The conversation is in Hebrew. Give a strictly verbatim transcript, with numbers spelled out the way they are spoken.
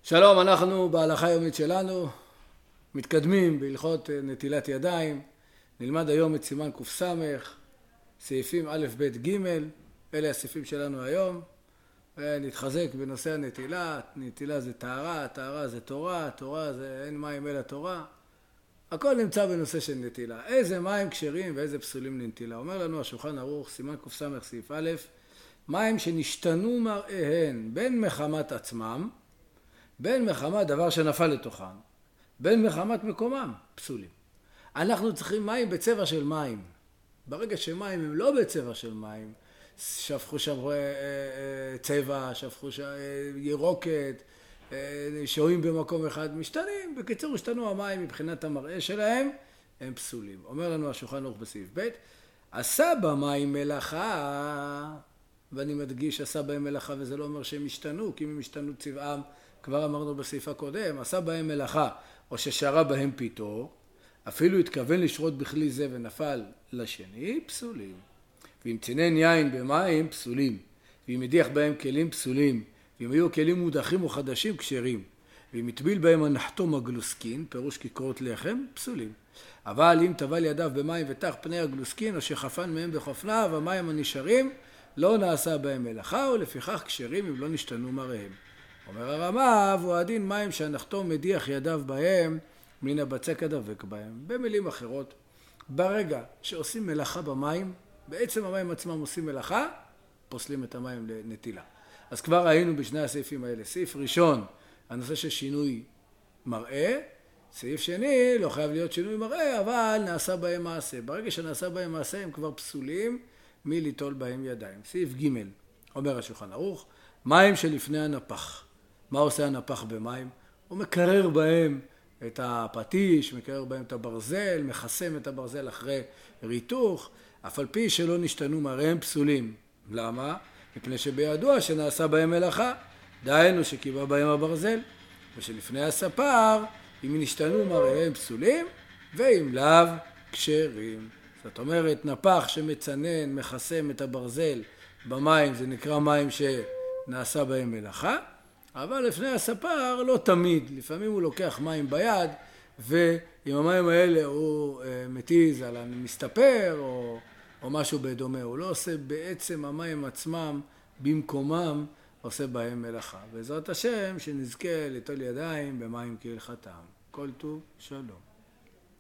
שלום, אנחנו בהלכה היומית שלנו מתקדמים בהלכות נטילת ידיים. נלמד היום את סימן קס, סעיפים א' ב' ג', אלה הסעיפים שלנו היום. נתחזק בנושא הנטילה. נטילה זה טהרה, טהרה זה תורה, תורה זה אין מים אלא תורה. הכל נמצא בנושא של נטילה. איזה מים כשרים ואיזה פסולים לנטילה. אומר לנו השולחן ערוך, סימן קס סעיף א', מים שנשתנו מראיהן בין מחמת עצמם, בין מחמת דבר שנפל לתוכם, בין מחמת מקומם, פסולים. אנחנו צריכים מים בצבע של מים. ברגע שמים הם לא בצבע של מים, שפכו שם צבע, שפכו שם ירוקת, שוהים במקום אחד, משתנים. בקיצור, השתנו המים מבחינת המראה שלהם, הם פסולים. אומר לנו השולחן ערוך בסעיף ב', עשה במים מלאכה, ואני מדגיש עשה בהם מלאכה, וזה לא אומר שהם השתנו, כי אם הם השתנו צבעם, כבר אמרנו בסעיף הקודם, עשה בהם מלאכה, או ששרה בהם פיתו, אפילו התכוון לשרות בכלי זה ונפל לשני, פסולים. ואם צינן יין במים, פסולים. ואם הדיח בהם כלים, פסולים. ואם היו כלים מודחים או חדשים, כשרים. ואם הטביל בהם הנחתום הגלוסקין, פירוש כיכרות לחם, פסולים. אבל אם טבל ידיו במים ותח פני הגלוסקין, או שחפן מהם בחופניו, המים הנשארים, לא נעשה בהם מלאכה, ולפיכך כשרים אם לא נשתנו מראיהם. אומר הרמ"א, והוא הדין מים שהנחתום מדיח ידיו בהם, מן הבצק הדבק בהם. במילים אחרות, ברגע שעושים מלאכה במים, בעצם המים עצמם עושים מלאכה, פוסלים את המים לנטילה. אז כבר ראינו בשני הסעיפים האלה. סעיף ראשון, הנושא של שינוי מראה. סעיף שני, לא חייב להיות שינוי מראה, אבל נעשה בהם מעשה. ברגע שנעשה בהם מעשה, הם כבר פסולים מליטול בהם ידיים. סעיף ג', אומר השולחן ערוך, מים שלפני הנפח. מה עושה הנפח במים? הוא מקרר בהם את הפטיש, מקרר בהם את הברזל, מחסם את הברזל אחרי ריתוך, אף על פי שלא נשתנו מראיהם פסולים. למה? מפני שבידוע שנעשה בהם מלאכה, דהיינו שקיבה בהם הברזל, ושלפני הספר, אם נשתנו מראיהם פסולים, ואם לאו כשרים. זאת אומרת, נפח שמצנן, מחסם את הברזל במים, זה נקרא מים שנעשה בהם מלאכה, אבל לפני הספר לא תמיד, לפעמים הוא לוקח מים ביד, ועם המים האלה הוא מתיז על המסתפר או, או משהו בדומה. הוא לא עושה בעצם המים עצמם במקומם, עושה בהם מלאכה. בעזרת השם שנזכה ליטול ידיים במים כהלכתם. כל טוב, שלום.